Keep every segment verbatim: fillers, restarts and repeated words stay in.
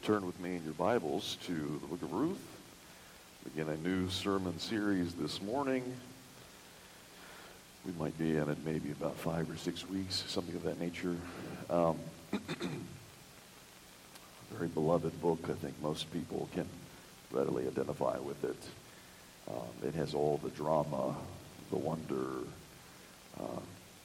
Turn with me in your Bibles to the book of Ruth. Begin a new sermon series this morning. We might be in it maybe about five or six weeks, something of that nature. Um, very beloved book. I think most people can readily identify with it. Um, it has all the drama, the wonder, uh,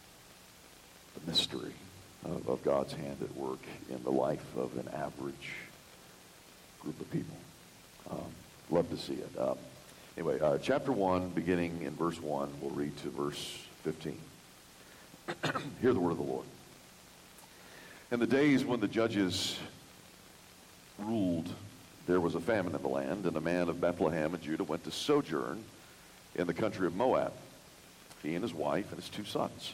the mystery of, of God's hand at work in the life of an average group of people. Um, love to see it. Um, anyway, uh, chapter one, beginning in verse one, we'll read to verse fifteen. Hear the word of the Lord. In the days when the judges ruled, there was a famine in the land, and a man of Bethlehem in Judah went to sojourn in the country of Moab, he and his wife and his two sons.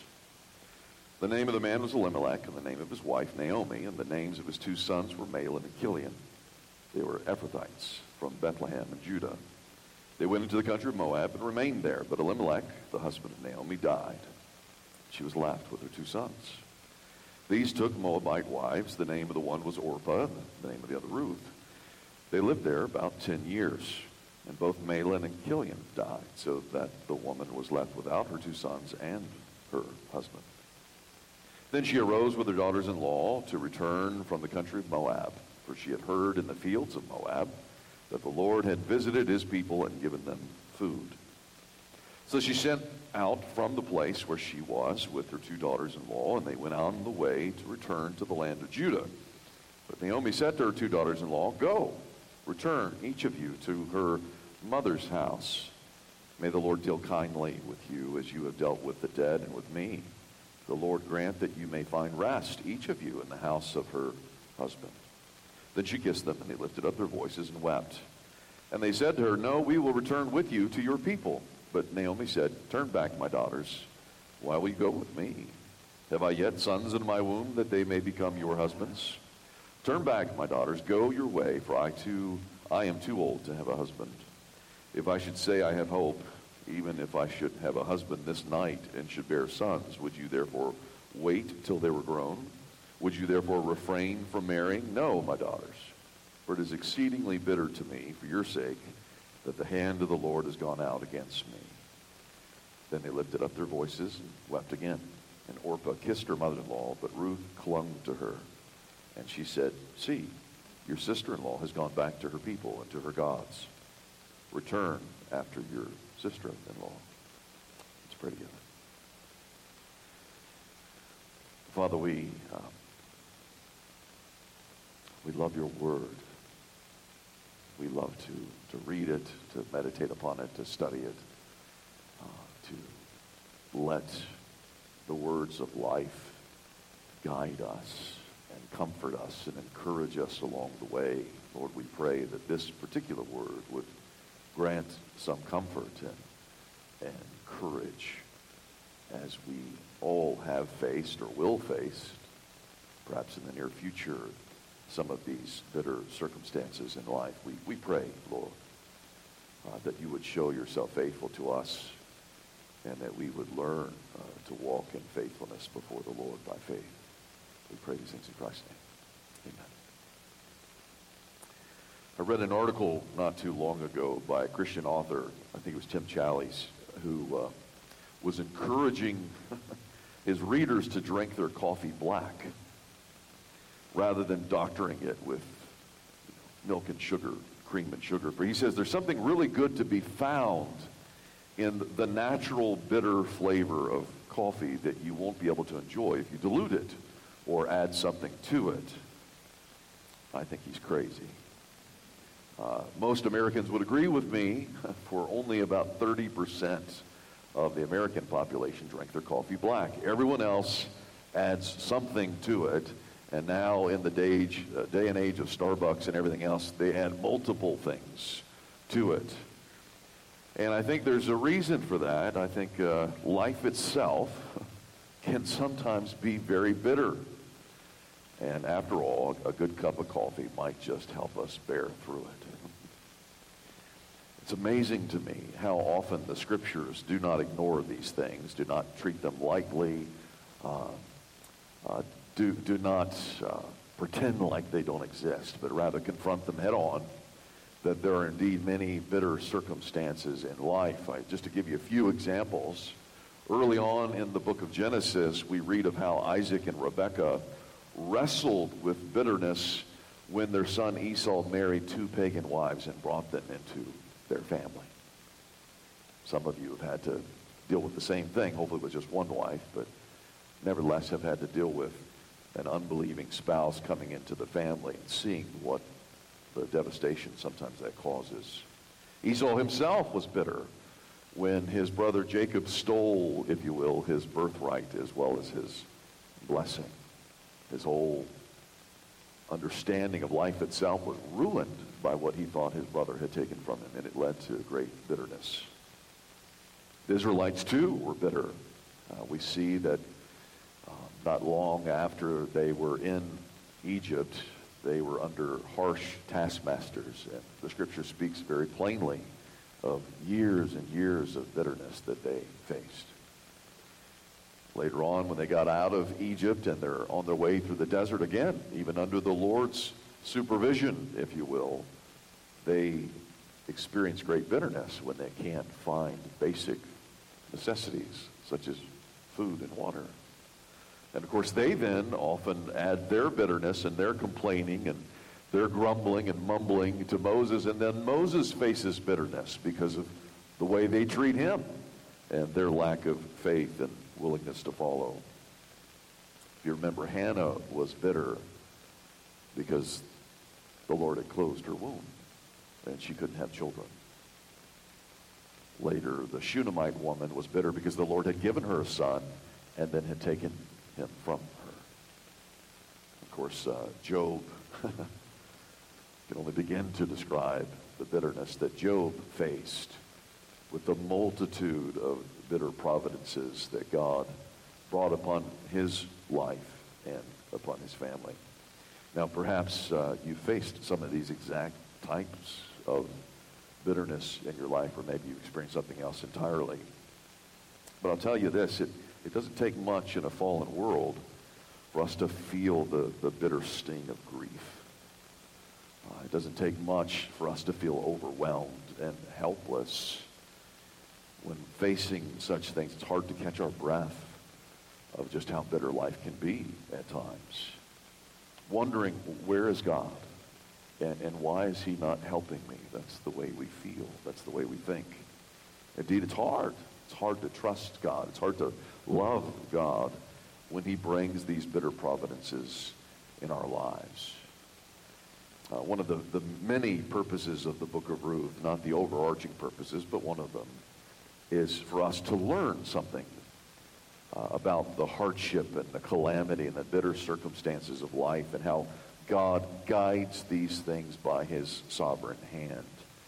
The name of the man was Elimelech, and the name of his wife Naomi, and the names of his two sons were Mahlon and Chilion. They were Ephrathites from Bethlehem in Judah. They went into the country of Moab and remained there, but Elimelech, the husband of Naomi, died. She was left with her two sons. These took Moabite wives. The name of the one was Orpah, and the name of the other Ruth. They lived there about ten years, and both Mahlon and Chilion died, so that the woman was left without her two sons and her husband. Then she arose with her daughters-in-law to return from the country of Moab, for she had heard in the fields of Moab that the Lord had visited his people and given them food. So she sent out from the place where she was with her two daughters-in-law, and they went on the way to return to the land of Judah. But Naomi said to her two daughters-in-law, "Go, return, each of you, to her mother's house. May the Lord deal kindly with you as you have dealt with the dead and with me. The Lord grant that you may find rest, each of you, in the house of her husband." Then she kissed them, and they lifted up their voices and wept. And they said to her, "No, we will return with you to your people." But Naomi said, "Turn back, my daughters. Why will you go with me? Have I yet sons in my womb, that they may become your husbands? Turn back, my daughters, go your way, for I too, I am too old to have a husband. If I should say I have hope, even if I should have a husband this night and should bear sons, would you therefore wait till they were grown? Would you therefore refrain from marrying? No, my daughters, for it is exceedingly bitter to me, for your sake, that the hand of the Lord has gone out against me." Then they lifted up their voices and wept again. And Orpah kissed her mother-in-law, but Ruth clung to her. And she said, "See, your sister-in-law has gone back to her people and to her gods. Return after your sister-in-law." Let's pray together. Father, we uh, we love your word. We love to, to read it, to meditate upon it, to study it, uh, to let the words of life guide us and comfort us and encourage us along the way. Lord, we pray that this particular word would grant some comfort and, and courage as we all have faced or will face, perhaps in the near future, some of these bitter circumstances in life. We, we pray, Lord, uh, that you would show yourself faithful to us and that we would learn uh, to walk in faithfulness before the Lord by faith. We pray these things in Christ's name. Amen. I read an article not too long ago by a Christian author, I think it was Tim Challies, who uh, was encouraging his readers to drink their coffee black rather than doctoring it with milk and sugar, cream and sugar. For he says there's something really good to be found in the natural bitter flavor of coffee that you won't be able to enjoy if you dilute it or add something to it. I think he's crazy. Uh, most Americans would agree with me, for only about thirty percent of the American population drink their coffee black. Everyone else adds something to it. And now in the day, uh, day and age of Starbucks and everything else, they add multiple things to it. And I think there's a reason for that. I think uh, life itself can sometimes be very bitter. And after all, a good cup of coffee might just help us bear through it. It's amazing to me how often the scriptures do not ignore these things, do not treat them lightly, uh, uh, do, do not uh, pretend like they don't exist, but rather confront them head on, that there are indeed many bitter circumstances in life. I, just to give you a few examples, early on in the book of Genesis, we read of how Isaac and Rebekah wrestled with bitterness when their son Esau married two pagan wives and brought them into their family. Some of you have had to deal with the same thing, hopefully with just one wife, but nevertheless have had to deal with an unbelieving spouse coming into the family and seeing what the devastation sometimes that causes. Esau himself was bitter when his brother Jacob stole, if you will, his birthright as well as his blessing. His whole understanding of life itself was ruined by what he thought his brother had taken from him, and it led to great bitterness. The Israelites, too, were bitter. Uh, we see that um, not long after they were in Egypt, they were under harsh taskmasters. And the scripture speaks very plainly of years and years of bitterness that they faced. Later on, when they got out of Egypt and they're on their way through the desert again, even under the Lord's supervision, if you will, they experience great bitterness when they can't find basic necessities such as food and water. And of course, they then often add their bitterness and their complaining and their grumbling and mumbling to Moses, and then Moses faces bitterness because of the way they treat him and their lack of faith and willingness to follow. If you remember, Hannah was bitter because the Lord had closed her womb and she couldn't have children. Later, the Shunammite woman was bitter because the Lord had given her a son and then had taken him from her. Of course, uh, Job can only begin to describe the bitterness that Job faced with the multitude of bitter providences that God brought upon his life and upon his family. Now, perhaps uh, you faced some of these exact types of bitterness in your life, or maybe you experienced something else entirely. But I'll tell you this, it, it doesn't take much in a fallen world for us to feel the, the bitter sting of grief. Uh, it doesn't take much for us to feel overwhelmed and helpless. When facing such things, it's hard to catch our breath of just how bitter life can be at times. Wondering, where is God? And, and why is he not helping me? That's the way we feel. That's the way we think. Indeed, it's hard. It's hard to trust God. It's hard to love God when he brings these bitter providences in our lives. Uh, one of the, the many purposes of the book of Ruth, not the overarching purposes, but one of them, is for us to learn something uh, about the hardship and the calamity and the bitter circumstances of life and how God guides these things by his sovereign hand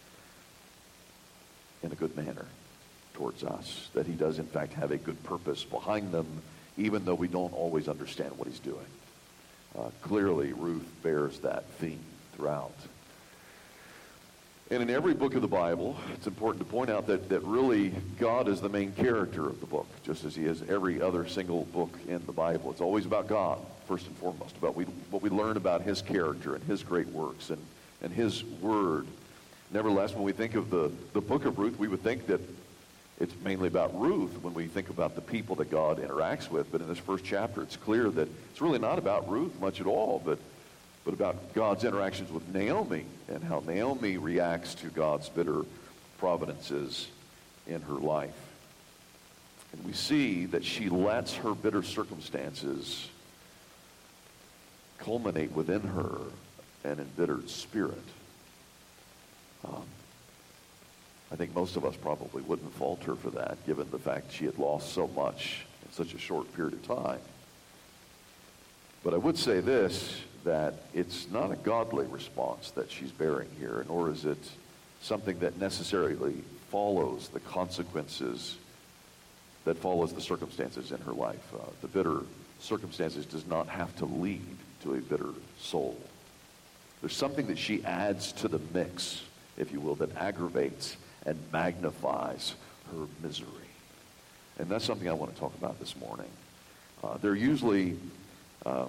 in a good manner towards us, that he does in fact have a good purpose behind them, even though we don't always understand what he's doing. Uh, clearly, Ruth bears that theme throughout. And in every book of the Bible, it's important to point out that, that really God is the main character of the book, just as he is every other single book in the Bible. It's always about God, first and foremost, about we, what we learn about his character and his great works and, and his word. Nevertheless, when we think of the, the book of Ruth, we would think that it's mainly about Ruth when we think about the people that God interacts with. But in this first chapter, it's clear that it's really not about Ruth much at all, but but about God's interactions with Naomi and how Naomi reacts to God's bitter providences in her life. And we see that she lets her bitter circumstances culminate within her an embittered spirit. Um, I think most of us probably wouldn't fault her for that, given the fact she had lost so much in such a short period of time. But I would say this, that it's not a godly response that she's bearing here, nor is it something that necessarily follows the consequences that follows the circumstances in her life. Uh, the bitter circumstances does not have to lead to a bitter soul. There's something that she adds to the mix, if you will, that aggravates and magnifies her misery. And that's something I want to talk about this morning. Uh, there are usually um,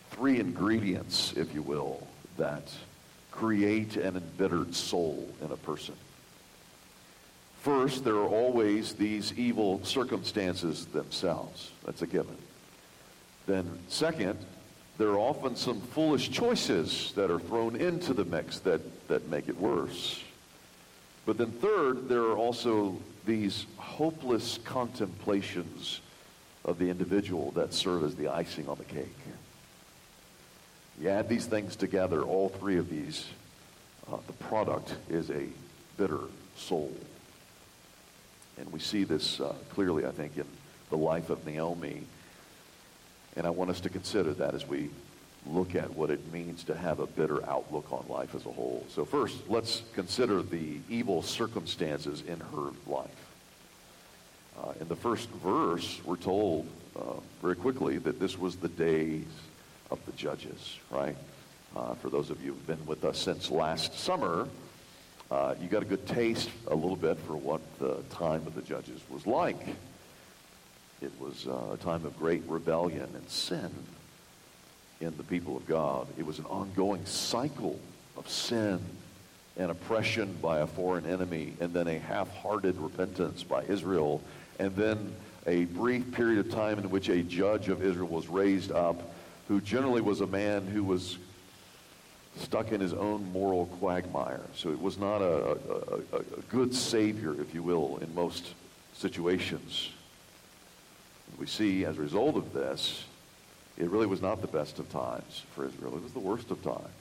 three ingredients, if you will, that create an embittered soul in a person. First, there are always these evil circumstances themselves. That's a given. Then second, there are often some foolish choices that are thrown into the mix that, that make it worse. But then third, there are also these hopeless contemplations of the individual that serve as the icing on the cake. You add these things together, all three of these, uh, the product is a bitter soul. And we see this uh, clearly, I think, in the life of Naomi. And I want us to consider that as we look at what it means to have a bitter outlook on life as a whole. So first, let's consider the evil circumstances in her life. Uh, in the first verse, we're told uh, very quickly that this was the days of the judges, right? Uh, for those of you who've been with us since last summer, uh, you got a good taste a little bit for what the time of the judges was like. It was uh, a time of great rebellion and sin in the people of God. It was an ongoing cycle of sin and oppression by a foreign enemy, and then a half-hearted repentance by Israel, and then a brief period of time in which a judge of Israel was raised up, who generally was a man who was stuck in his own moral quagmire. So it was not a, a, a, a good savior, if you will, in most situations. We see, as a result of this, it really was not the best of times for Israel. It was the worst of times.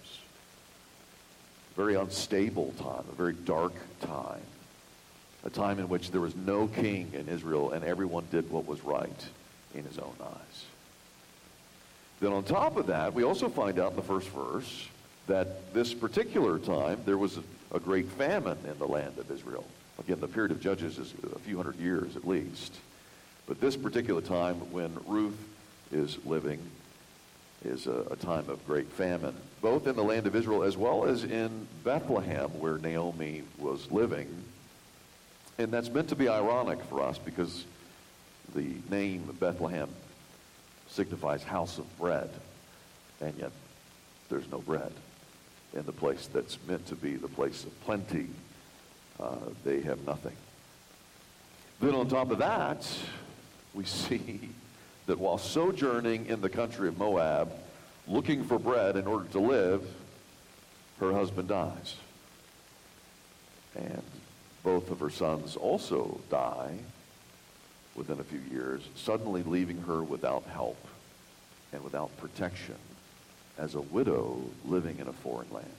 A very unstable time, a very dark time. A time in which there was no king in Israel and everyone did what was right in his own eyes. Then on top of that, we also find out in the first verse that this particular time there was a, a great famine in the land of Israel. Again, the period of Judges is a few hundred years at least. But this particular time when Ruth is living is a, a time of great famine, both in the land of Israel as well as in Bethlehem, where Naomi was living. And that's meant to be ironic for us because the name Bethlehem signifies house of bread, and yet there's no bread in the place that's meant to be the place of plenty. Uh, they have nothing. Then on top of that, we see that while sojourning in the country of Moab, looking for bread in order to live, her husband dies. And both of her sons also die within a few years, suddenly leaving her without help and without protection as a widow living in a foreign land.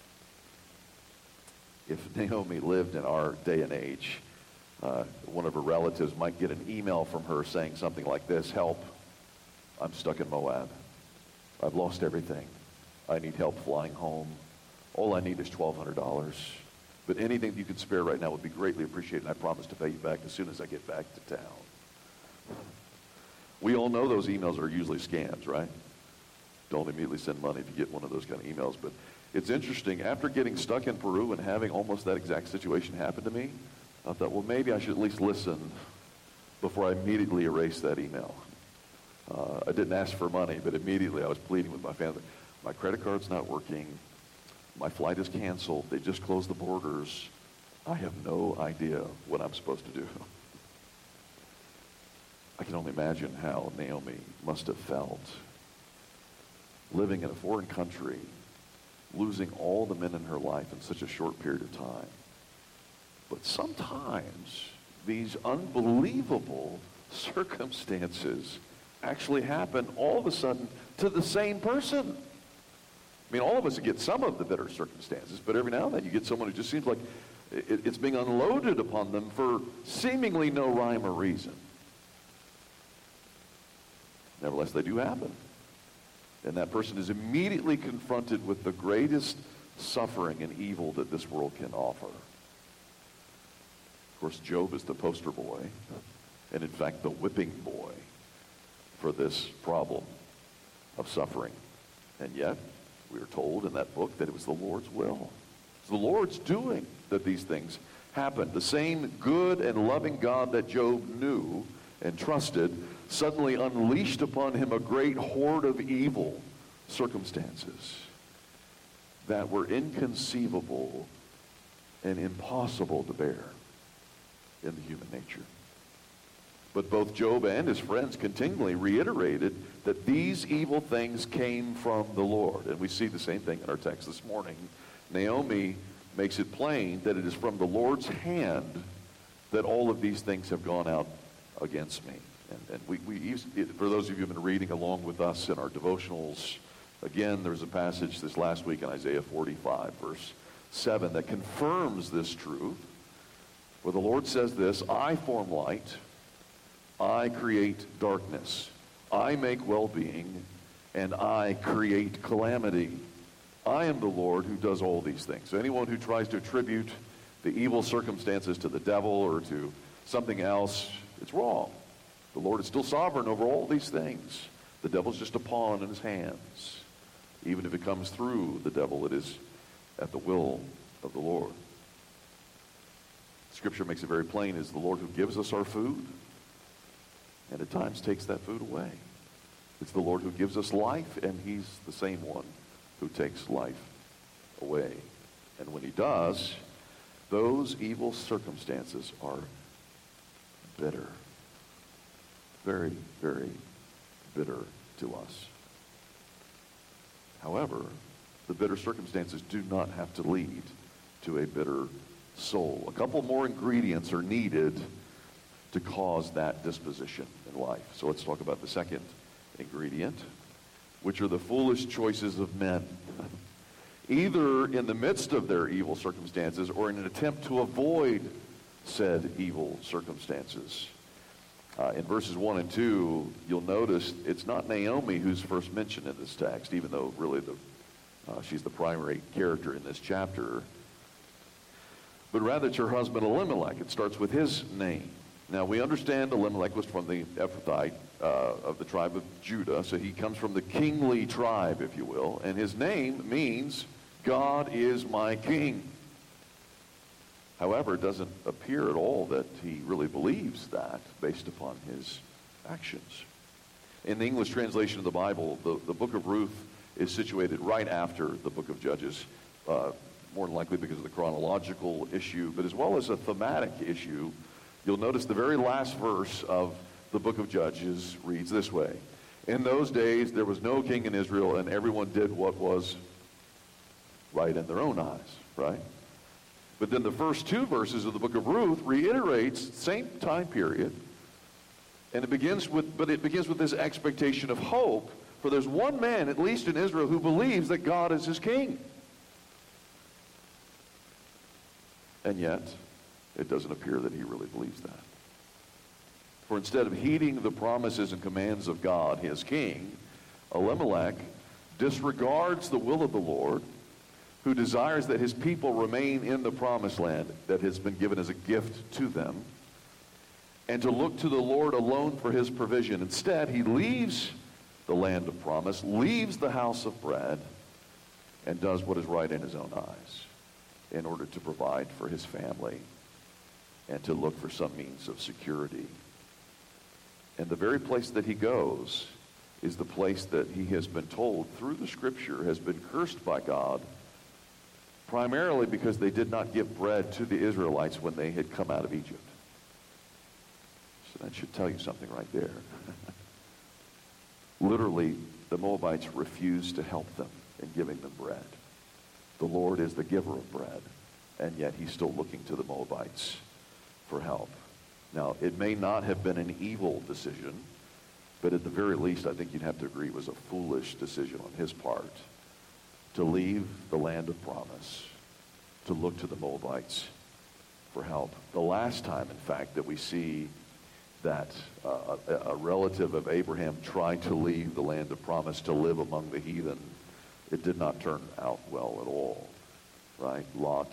If Naomi lived in our day and age, Uh, one of her relatives might get an email from her saying something like this: help, I'm stuck in Moab. I've lost everything. I need help flying home. All I need is twelve hundred dollars. But anything you could spare right now would be greatly appreciated, and I promise to pay you back as soon as I get back to town. We all know those emails are usually scams, right? Don't immediately send money if you get one of those kind of emails. But it's interesting, after getting stuck in Peru and having almost that exact situation happen to me, I thought, well, maybe I should at least listen before I immediately erase that email. Uh, I didn't ask for money, but immediately I was pleading with my family. My credit card's not working. My flight is canceled. They just closed the borders. I have no idea what I'm supposed to do. I can only imagine how Naomi must have felt living in a foreign country, losing all the men in her life in such a short period of time. But sometimes these unbelievable circumstances actually happen all of a sudden to the same person. I mean, all of us get some of the bitter circumstances, but every now and then you get someone who just seems like it, it's being unloaded upon them for seemingly no rhyme or reason. Nevertheless, they do happen. And that person is immediately confronted with the greatest suffering and evil that this world can offer. Of course, Job is the poster boy, and in fact, the whipping boy for this problem of suffering. And yet, we are told in that book that it was the Lord's will. It's the Lord's doing that these things happened. The same good and loving God that Job knew and trusted suddenly unleashed upon him a great horde of evil, circumstances that were inconceivable and impossible to bear in the human nature. But both Job and his friends continually reiterated that these evil things came from the Lord. And we see the same thing in our text this morning. Naomi makes it plain that it is from the Lord's hand that all of these things have gone out against me. And, and we, we used, for those of you who have been reading along with us in our devotionals, again, there's a passage this last week in Isaiah forty-five, verse seven, that confirms this truth, where the Lord says this, I form light, I create darkness, I make well-being, and I create calamity. I am the Lord who does all these things. So anyone who tries to attribute the evil circumstances to the devil or to something else, it's wrong. The Lord is still sovereign over all these things. The devil's just a pawn in his hands. Even if it comes through the devil, it is at the will of the Lord. Scripture makes it very plain, it's the Lord who gives us our food and at times takes that food away. It's the Lord who gives us life, and he's the same one who takes life away. And when he does, those evil circumstances are bitter. Very, very bitter to us. However, the bitter circumstances do not have to lead to a bitter soul. A couple more ingredients are needed to cause that disposition in life. So let's talk about the second ingredient, which are the foolish choices of men. Either in the midst of their evil circumstances or in an attempt to avoid said evil circumstances. Uh, in verses one and two, you'll notice it's not Naomi who's first mentioned in this text, even though really the, uh, she's the primary character in this chapter. But rather it's her husband Elimelech. It starts with his name. Now we understand Elimelech was from the Ephrathite uh, of the tribe of Judah, so he comes from the kingly tribe, if you will, and his name means God is my king. However, it doesn't appear at all that he really believes that based upon his actions. In the English translation of the Bible, the, the book of Ruth is situated right after the book of Judges, uh, more than likely because of the chronological issue, but as well as a thematic issue. You'll notice the very last verse of the book of Judges reads this way. In those days there was no king in Israel, and everyone did what was right in their own eyes, right? But then the first two verses of the book of Ruth reiterates the same time period, and it begins with, but it begins with this expectation of hope, for there's one man, at least in Israel, who believes that God is his king. And yet, it doesn't appear that he really believes that. For instead of heeding the promises and commands of God, his king, Elimelech disregards the will of the Lord, who desires that his people remain in the promised land that has been given as a gift to them, and to look to the Lord alone for his provision. Instead, he leaves the land of promise, leaves the house of bread, and does what is right in his own eyes in order to provide for his family and to look for some means of security. And the very place that he goes is the place that he has been told through the scripture has been cursed by God, primarily because they did not give bread to the Israelites when they had come out of Egypt. So that should tell you something right there. Literally, the Moabites refused to help them in giving them bread. The Lord is the giver of bread, and yet he's still looking to the Moabites for help. Now, it may not have been an evil decision, but at the very least, I think you'd have to agree it was a foolish decision on his part to leave the land of promise, to look to the Moabites for help. The last time, in fact, that we see that uh, a, a relative of Abraham tried to leave the land of promise to live among the heathen, it did not turn out well at all, right? Lot,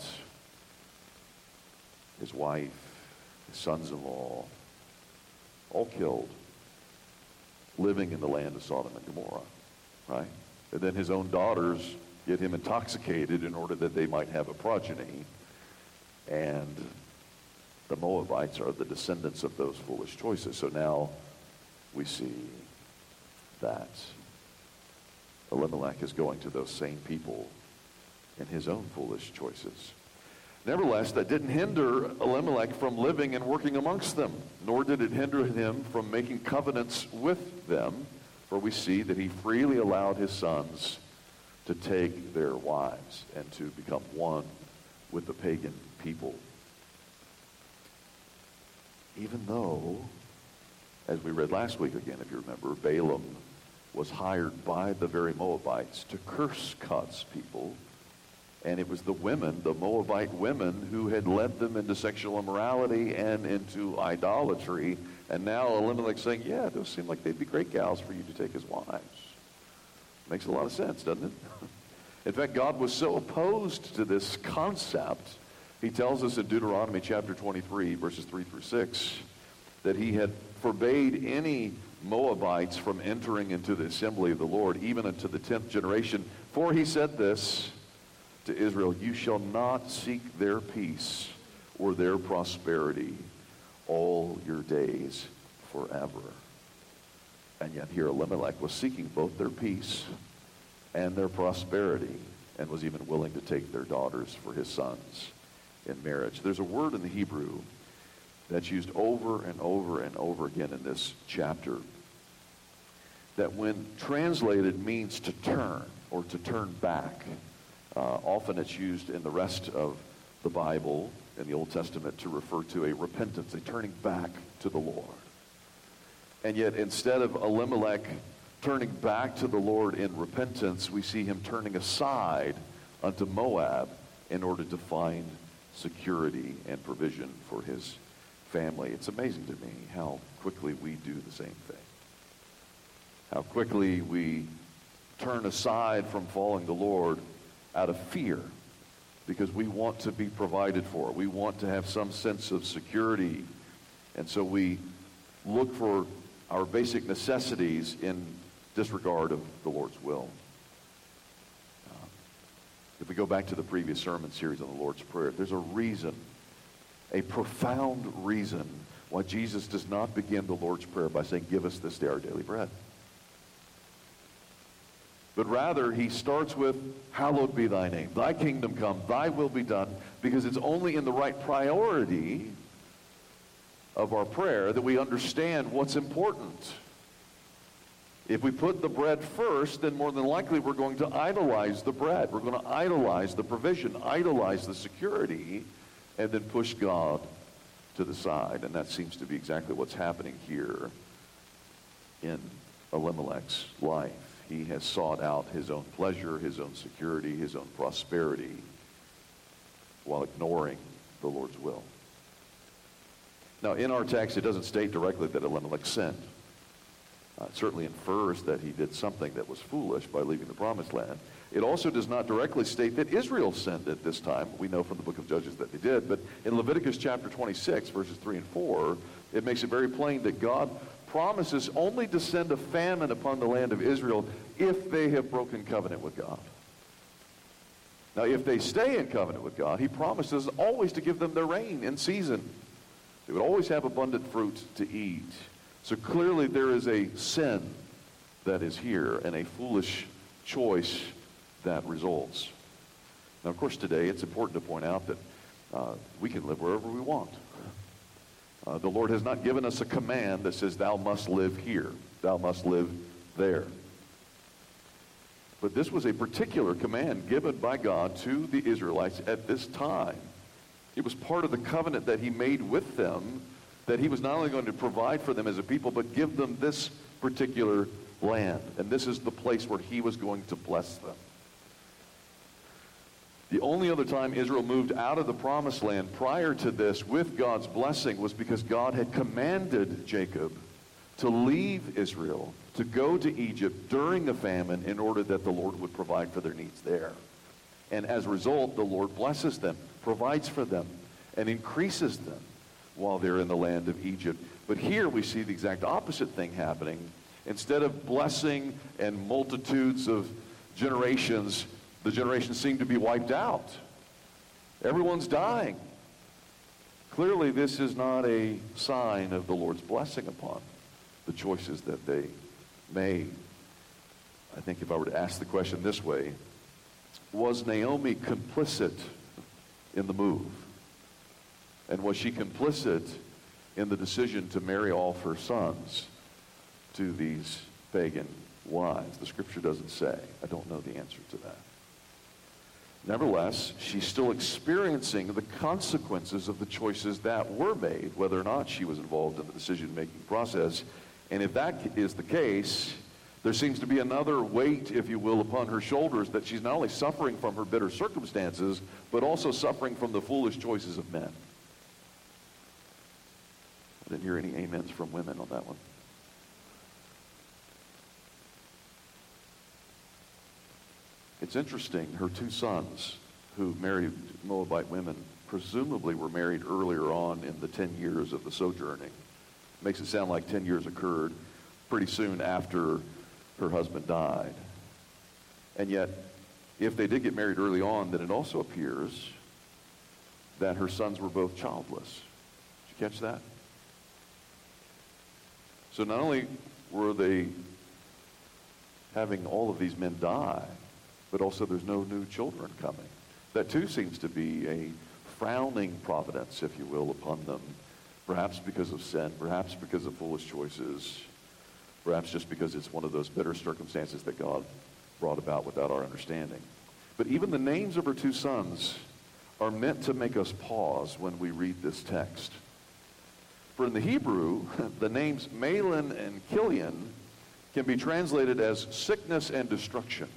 his wife, his sons-in-law, all killed, living in the land of Sodom and Gomorrah, right? And then his own daughters get him intoxicated in order that they might have a progeny. And the Moabites are the descendants of those foolish choices. So now we see that Elimelech is going to those same people in his own foolish choices. Nevertheless, that didn't hinder Elimelech from living and working amongst them, nor did it hinder him from making covenants with them, for we see that he freely allowed his sons to take their wives and to become one with the pagan people. Even though, as we read last week again, if you remember, Balaam was hired by the very Moabites to curse God's people. And it was the women, the Moabite women, who had led them into sexual immorality and into idolatry. And now Elimelech's saying, yeah, those seem like they'd be great gals for you to take as wives. Makes a lot of sense, doesn't it? In fact, God was so opposed to this concept, he tells us in Deuteronomy chapter twenty-three, verses three through six, that he had forbade any Moabites from entering into the assembly of the Lord, even unto the tenth generation. For he said this to Israel, you shall not seek their peace or their prosperity all your days forever. And yet here Elimelech was seeking both their peace and their prosperity, and was even willing to take their daughters for his sons in marriage. There's a word in the Hebrew that's used over and over and over again in this chapter that when translated means to turn or to turn back. Uh, often it's used in the rest of the Bible in the Old Testament to refer to a repentance, a turning back to the Lord. And yet instead of Elimelech turning back to the Lord in repentance, we see him turning aside unto Moab in order to find security and provision for his family. It's amazing to me how quickly we do the same thing. How quickly we turn aside from following the Lord out of fear because we want to be provided for. We want to have some sense of security. And so we look for our basic necessities in disregard of the Lord's will. Um, if we go back to the previous sermon series on the Lord's Prayer, there's a reason, a profound reason why Jesus does not begin the Lord's Prayer by saying, give us this day our daily bread. But rather, he starts with, hallowed be thy name. Thy kingdom come, thy will be done, because it's only in the right priority of our prayer that we understand what's important. If we put the bread first, then more than likely we're going to idolize the bread. We're going to idolize the provision, idolize the security, and then push God to the side. And that seems to be exactly what's happening here in Elimelech's life. He has sought out his own pleasure, his own security, his own prosperity, while ignoring the Lord's will. Now, in our text, it doesn't state directly that Elimelech sinned. Uh, it certainly infers that he did something that was foolish by leaving the promised land. It also does not directly state that Israel sinned at this time. We know from the book of Judges that they did. But in Leviticus chapter twenty-six, verses three and four, it makes it very plain that God promises only to send a famine upon the land of Israel if they have broken covenant with God. Now, if they stay in covenant with God, he promises always to give them their rain in season. They would always have abundant fruit to eat. So clearly there is a sin that is here and a foolish choice that results. Now, of course, today it's important to point out that uh, we can live wherever we want. Uh, the Lord has not given us a command that says, thou must live here, thou must live there. But this was a particular command given by God to the Israelites at this time. It was part of the covenant that he made with them, that he was not only going to provide for them as a people, but give them this particular land. And this is the place where he was going to bless them. The only other time Israel moved out of the promised land prior to this with God's blessing was because God had commanded Jacob to leave Israel, to go to Egypt during the famine in order that the Lord would provide for their needs there. And as a result, the Lord blesses them, provides for them, and increases them while they're in the land of Egypt. But here we see the exact opposite thing happening. Instead of blessing and multitudes of generations, the generations seem to be wiped out. Everyone's dying. Clearly, this is not a sign of the Lord's blessing upon the choices that they made. I think if I were to ask the question this way, was Naomi complicit in the move? And was she complicit in the decision to marry off her sons to these pagan wives? The scripture doesn't say. I don't know the answer to that. Nevertheless, she's still experiencing the consequences of the choices that were made, whether or not she was involved in the decision-making process. And if that is the case, there seems to be another weight, if you will, upon her shoulders, that she's not only suffering from her bitter circumstances, but also suffering from the foolish choices of men. I didn't hear any amens from women on that one. It's interesting, her two sons who married Moabite women presumably were married earlier on in the ten years of the sojourning. Makes it sound like ten years occurred pretty soon after her husband died. And yet, if they did get married early on, then it also appears that her sons were both childless. Did you catch that? So not only were they having all of these men die, but also there's no new children coming. That too seems to be a frowning providence, if you will, upon them, perhaps because of sin, perhaps because of foolish choices, perhaps just because it's one of those bitter circumstances that God brought about without our understanding. But even the names of her two sons are meant to make us pause when we read this text. For in the Hebrew, the names Mahlon and Chilion can be translated as sickness and destruction.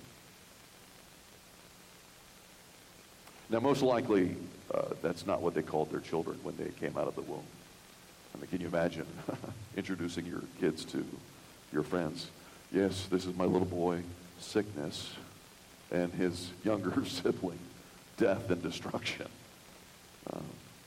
Now, most likely, uh, that's not what they called their children when they came out of the womb. I mean, can you imagine introducing your kids to your friends? Yes, this is my little boy, sickness, and his younger sibling, death and destruction. Um,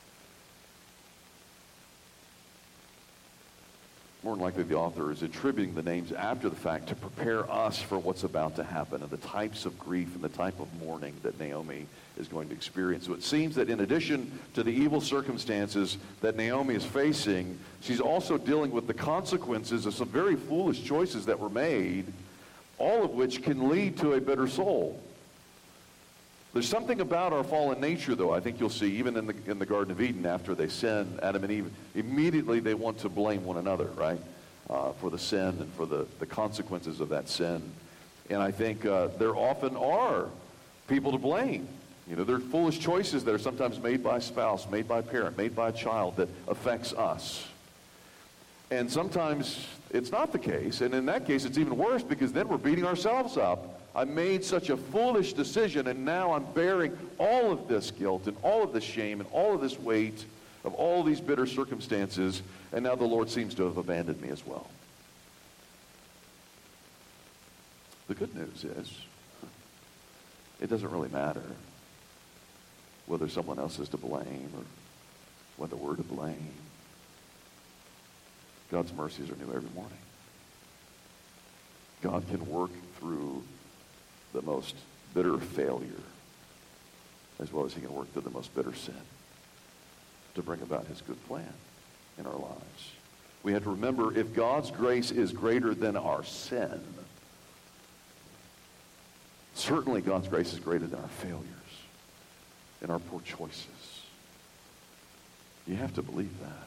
more than likely, the author is attributing the names after the fact to prepare us for what's about to happen and the types of grief and the type of mourning that Naomi is going to experience. So it seems that in addition to the evil circumstances that Naomi is facing, she's also dealing with the consequences of some very foolish choices that were made, all of which can lead to a bitter soul. There's something about our fallen nature, though, I think you'll see, even in the, in the Garden of Eden, after they sin, Adam and Eve, immediately they want to blame one another, right, uh, for the sin and for the, the consequences of that sin. And I think uh, there often are people to blame. You know, there are foolish choices that are sometimes made by a spouse, made by a parent, made by a child that affects us. And sometimes it's not the case, and in that case it's even worse because then we're beating ourselves up. I made such a foolish decision, and now I'm bearing all of this guilt and all of this shame and all of this weight of all these bitter circumstances, and now the Lord seems to have abandoned me as well. The good news is, it doesn't really matter whether someone else is to blame or whether we're to blame. God's mercies are new every morning. God can work through the most bitter failure as well as he can work through the most bitter sin to bring about his good plan in our lives. We have to remember, if God's grace is greater than our sin, certainly God's grace is greater than our failures and our poor choices. You have to believe that.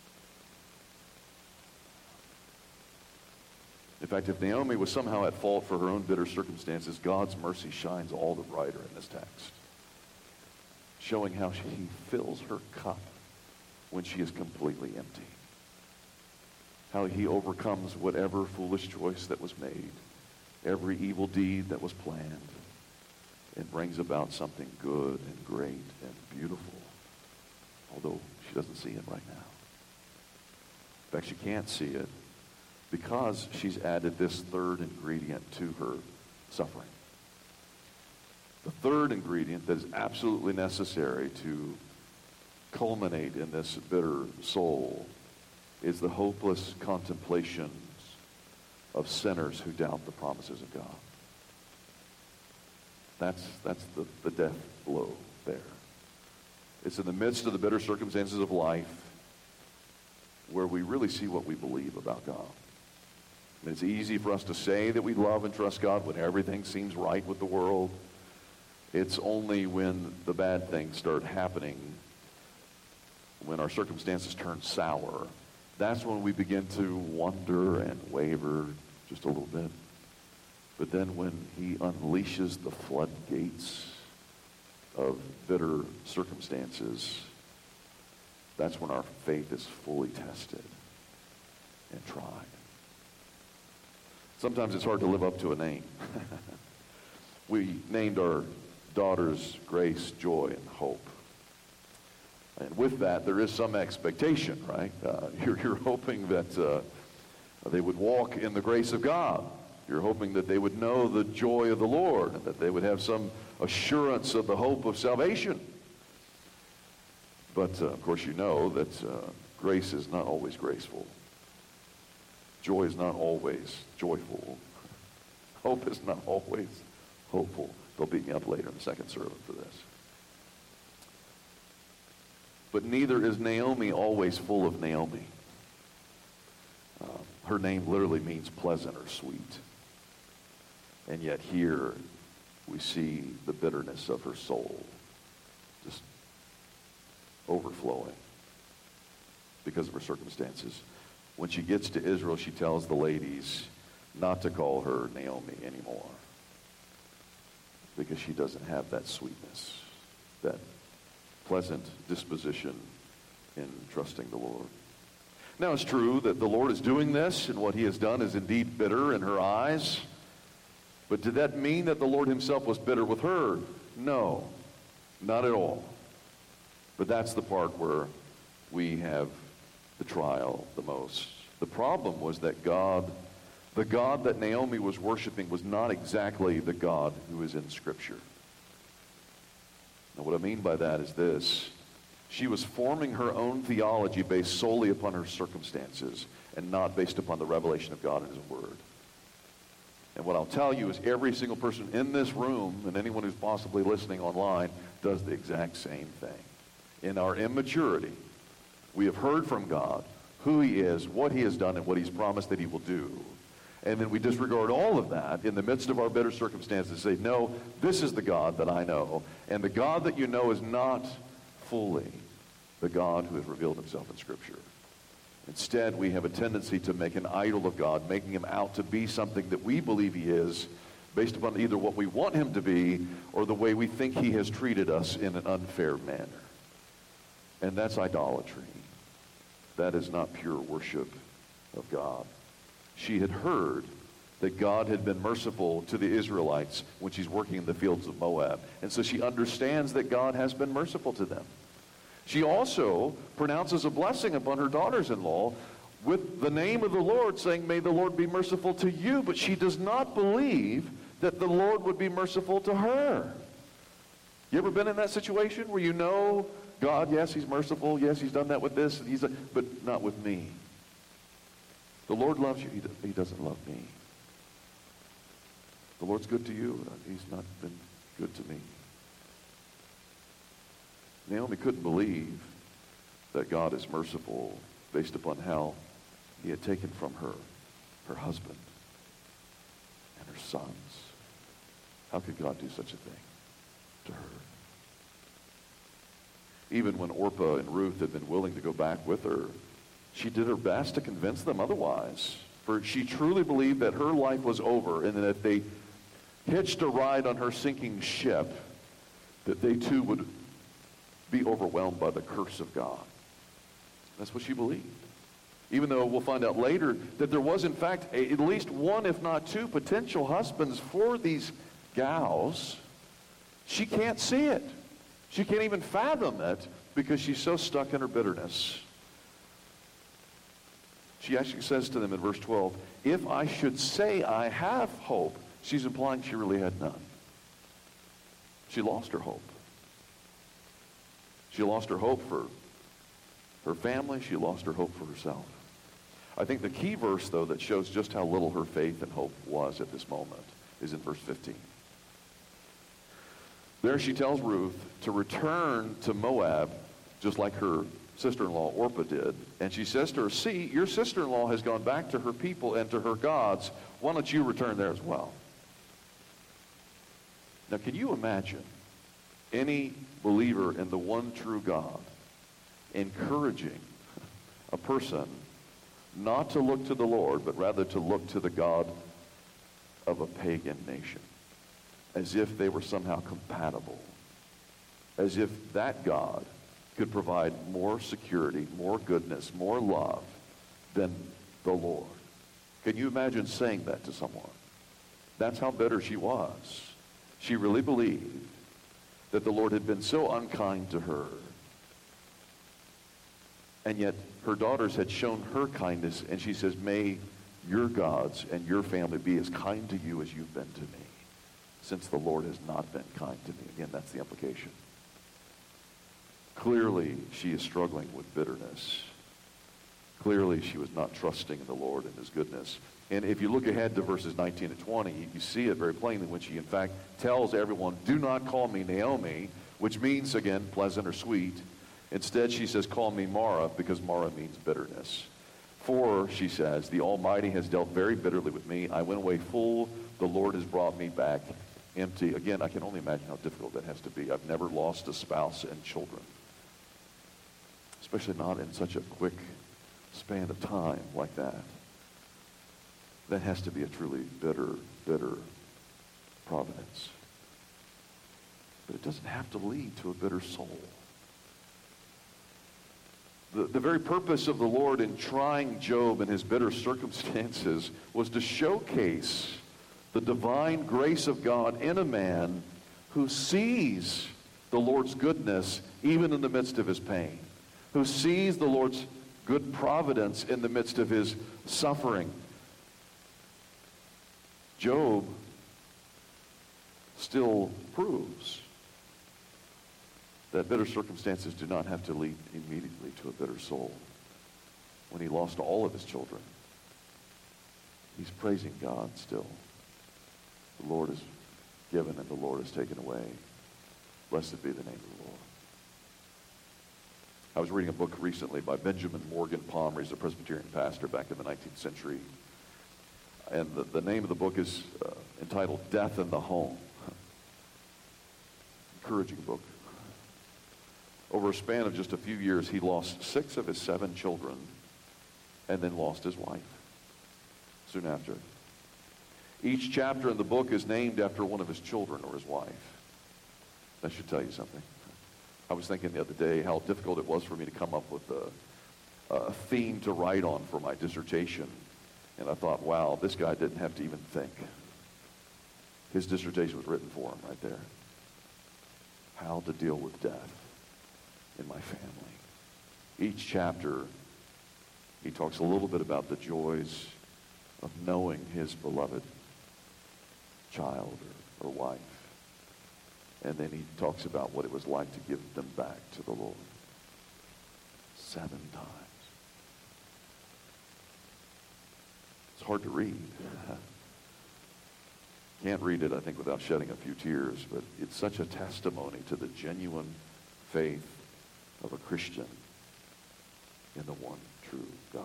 In fact, if Naomi was somehow at fault for her own bitter circumstances, God's mercy shines all the brighter in this text, showing how he fills her cup when she is completely empty, how he overcomes whatever foolish choice that was made, every evil deed that was planned, and brings about something good and great and beautiful, although she doesn't see it right now. In fact, she can't see it because she's added this third ingredient to her suffering. The third ingredient that is absolutely necessary to culminate in this bitter soul is the hopeless contemplations of sinners who doubt the promises of God. That's, that's the, the death blow there. It's in the midst of the bitter circumstances of life where we really see what we believe about God. And it's easy for us to say that we love and trust God when everything seems right with the world. It's only when the bad things start happening, when our circumstances turn sour, that's when we begin to wonder and waver just a little bit. But then when he unleashes the floodgates of bitter circumstances, that's when our faith is fully tested and tried. Sometimes it's hard to live up to a name. We named our daughters Grace, Joy, and Hope. And with that, there is some expectation, right? Uh, you're, you're hoping that uh, they would walk in the grace of God. You're hoping that they would know the joy of the Lord, and that they would have some assurance of the hope of salvation. But, uh, of course, you know that uh, grace is not always graceful. Joy is not always joyful. Hope is not always hopeful. They'll beat me up later in the second sermon for this. But neither is Naomi always full of Naomi. Uh, her name literally means pleasant or sweet. And yet here we see the bitterness of her soul just overflowing because of her circumstances. When she gets to Israel, she tells the ladies not to call her Naomi anymore because she doesn't have that sweetness, that pleasant disposition in trusting the Lord. Now, it's true that the Lord is doing this, and what he has done is indeed bitter in her eyes. But did that mean that the Lord himself was bitter with her? No, not at all. But that's the part where we have the trial the most. The problem was that God, the God that Naomi was worshiping, was not exactly the God who is in Scripture. Now, what I mean by that is this. She was forming her own theology based solely upon her circumstances and not based upon the revelation of God and his word. And what I'll tell you is every single person in this room and anyone who's possibly listening online does the exact same thing. In our immaturity, we have heard from God who he is, what he has done, and what he's promised that he will do. And then we disregard all of that in the midst of our bitter circumstances and say, no, this is the God that I know. And the God that you know is not fully the God who has revealed himself in Scripture. Instead, we have a tendency to make an idol of God, making him out to be something that we believe he is, based upon either what we want him to be or the way we think he has treated us in an unfair manner. And that's idolatry. That is not pure worship of God. She had heard that God had been merciful to the Israelites when she's working in the fields of Moab. And so she understands that God has been merciful to them. She also pronounces a blessing upon her daughters-in-law with the name of the Lord, saying, may the Lord be merciful to you. But she does not believe that the Lord would be merciful to her. You ever been in that situation where you know God, yes, he's merciful. Yes, he's done that with this, and he's a, but not with me. The Lord loves you. He, do, he doesn't love me. The Lord's good to you. He's not been good to me. Naomi couldn't believe that God is merciful based upon how he had taken from her her husband and her sons. How could God do such a thing to her? Even when Orpah and Ruth had been willing to go back with her, she did her best to convince them otherwise. For she truly believed that her life was over, and that if they hitched a ride on her sinking ship, that they too would be overwhelmed by the curse of God. That's what she believed. Even though we'll find out later that there was in fact a, at least one, if not two, potential husbands for these gals, she can't see it. She can't even fathom it because she's so stuck in her bitterness. She actually says to them in verse twelve, if I should say I have hope, she's implying she really had none. She lost her hope. She lost her hope for her family. She lost her hope for herself. I think the key verse, though, that shows just how little her faith and hope was at this moment is in verse fifteen. There she tells Ruth to return to Moab, just like her sister-in-law Orpah did. And she says to her, see, your sister-in-law has gone back to her people and to her gods. Why don't you return there as well? Now, can you imagine any believer in the one true God encouraging a person not to look to the Lord, but rather to look to the God of a pagan nation, as if they were somehow compatible, as if that God could provide more security, more goodness, more love than the Lord? Can you imagine saying that to someone? That's how bitter she was. She really believed that the Lord had been so unkind to her, and yet her daughters had shown her kindness, and she says, may your gods and your family be as kind to you as you've been to me, since the Lord has not been kind to me. Again, that's the implication. Clearly, she is struggling with bitterness. Clearly, she was not trusting in the Lord and his goodness. And if you look ahead to verses nineteen and twenty, you see it very plainly when she, in fact, tells everyone, do not call me Naomi, which means, again, pleasant or sweet. Instead, she says, call me Mara, because Mara means bitterness. For, she says, the Almighty has dealt very bitterly with me. I went away full. The Lord has brought me back empty. Again, I can only imagine how difficult that has to be. I've never lost a spouse and children, especially not in such a quick span of time like that. That has to be a truly bitter, bitter providence. But it doesn't have to lead to a bitter soul. The, the very purpose of the Lord in trying Job in his bitter circumstances was to showcase the divine grace of God in a man who sees the Lord's goodness even in the midst of his pain, who sees the Lord's good providence in the midst of his suffering. Job still proves that bitter circumstances do not have to lead immediately to a bitter soul. When he lost all of his children, he's praising God still. The Lord is given and the Lord is taken away. Blessed be the name of the Lord. I was reading a book recently by Benjamin Morgan Palmer. He's a Presbyterian pastor back in the nineteenth century. And the, the name of the book is uh, entitled Death in the Home. Encouraging book. Over a span of just a few years, he lost six of his seven children and then lost his wife soon after. Each chapter in the book is named after one of his children or his wife. That should tell you something. I was thinking the other day how difficult it was for me to come up with a, a theme to write on for my dissertation. And I thought, wow, this guy didn't have to even think. His dissertation was written for him right there. How to deal with death in my family. Each chapter, he talks a little bit about the joys of knowing his beloved child or, or wife. And then he talks about what it was like to give them back to the Lord. Seven times. It's hard to read. Can't read it, I think, without shedding a few tears, but it's such a testimony to the genuine faith of a Christian in the one true God.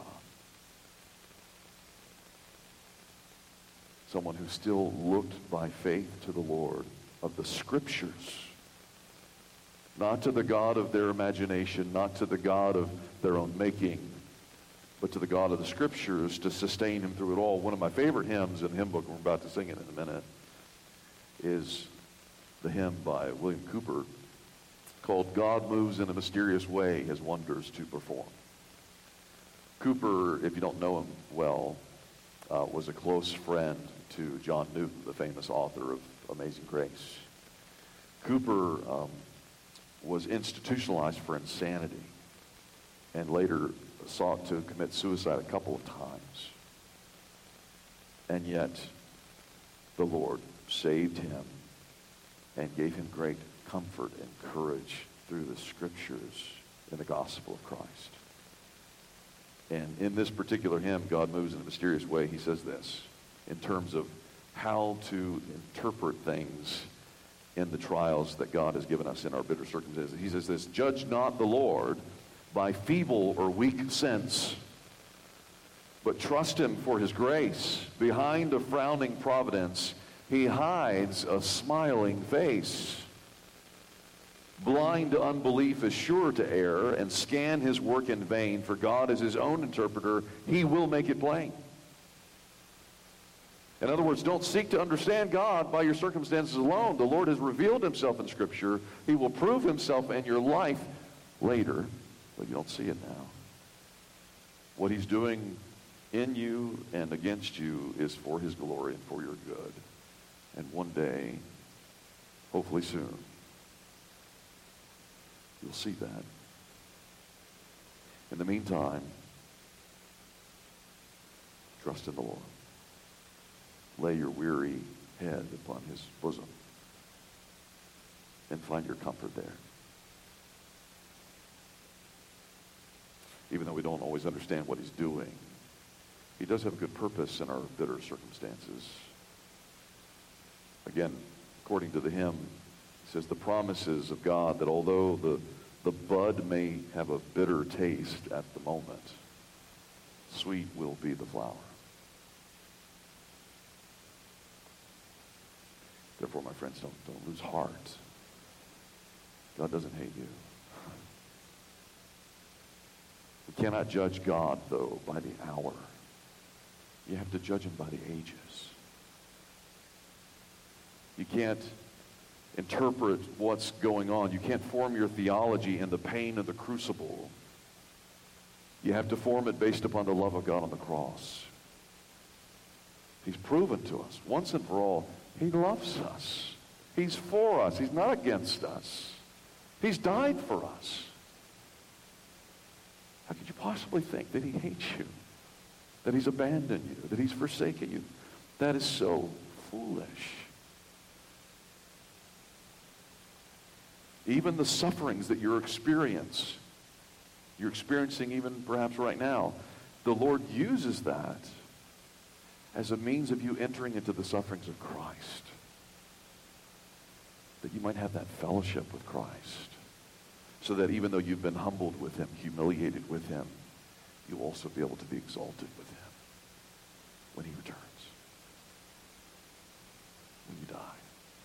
Someone who still looked by faith to the Lord of the Scriptures, not to the God of their imagination, not to the God of their own making, but to the God of the Scriptures to sustain him through it all. One of my favorite hymns in the hymn book, we're about to sing it in a minute, is the hymn by William Cooper called God Moves in a Mysterious Way His Wonders to Perform. Cooper, if you don't know him well, uh, was a close friend to John Newton, the famous author of Amazing Grace. Cooper um, was institutionalized for insanity and later sought to commit suicide a couple of times. And yet, the Lord saved him and gave him great comfort and courage through the Scriptures in the gospel of Christ. And in this particular hymn, God Moves in a Mysterious Way, he says this, in terms of how to interpret things in the trials that God has given us in our bitter circumstances. He says this, judge not the Lord by feeble or weak sense, but trust him for his grace. Behind a frowning providence, he hides a smiling face. Blind to unbelief is sure to err and scan his work in vain, for God is his own interpreter. He will make it plain. In other words, don't seek to understand God by your circumstances alone. The Lord has revealed himself in Scripture. He will prove himself in your life later, but you don't see it now. What he's doing in you and against you is for his glory and for your good. And one day, hopefully soon, you'll see that. In the meantime, trust in the Lord. Lay your weary head upon his bosom and find your comfort there. Even though we don't always understand what he's doing, he does have a good purpose in our bitter circumstances. Again, according to the hymn, it says the promises of God that although the, the bud may have a bitter taste at the moment, sweet will be the flower. Therefore, my friends, don't, don't lose heart. God doesn't hate you. We cannot judge God, though, by the hour. You have to judge him by the ages. You can't interpret what's going on. You can't form your theology in the pain of the crucible. You have to form it based upon the love of God on the cross. He's proven to us, once and for all, he loves us. He's for us. He's not against us. He's died for us. How could you possibly think that he hates you? That he's abandoned you? That he's forsaken you? That is so foolish. Even the sufferings that you're experiencing, you're experiencing even perhaps right now, the Lord uses that as a means of you entering into the sufferings of Christ. That you might have that fellowship with Christ. So that even though you've been humbled with him, humiliated with him, you'll also be able to be exalted with him when he returns. When you die.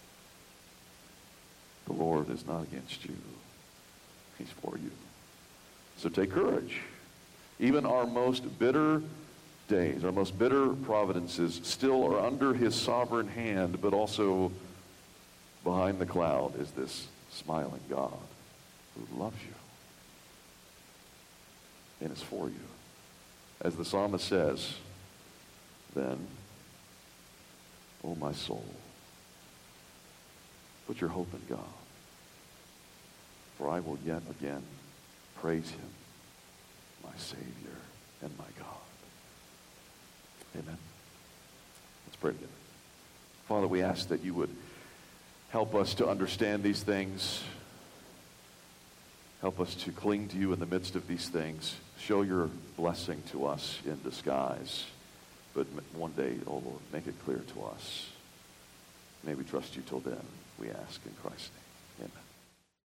The Lord is not against you. He's for you. So take courage. Even our most bitter days, our most bitter providences still are under his sovereign hand, but also behind the cloud is this smiling God who loves you and is for you. As the psalmist says, then, O my soul, put your hope in God, for I will yet again praise him, my Savior and my God. Amen. Let's pray together. Father, we ask that you would help us to understand these things. Help us to cling to you in the midst of these things. Show your blessing to us in disguise. But one day, oh Lord, make it clear to us. May we trust you till then, we ask in Christ's name.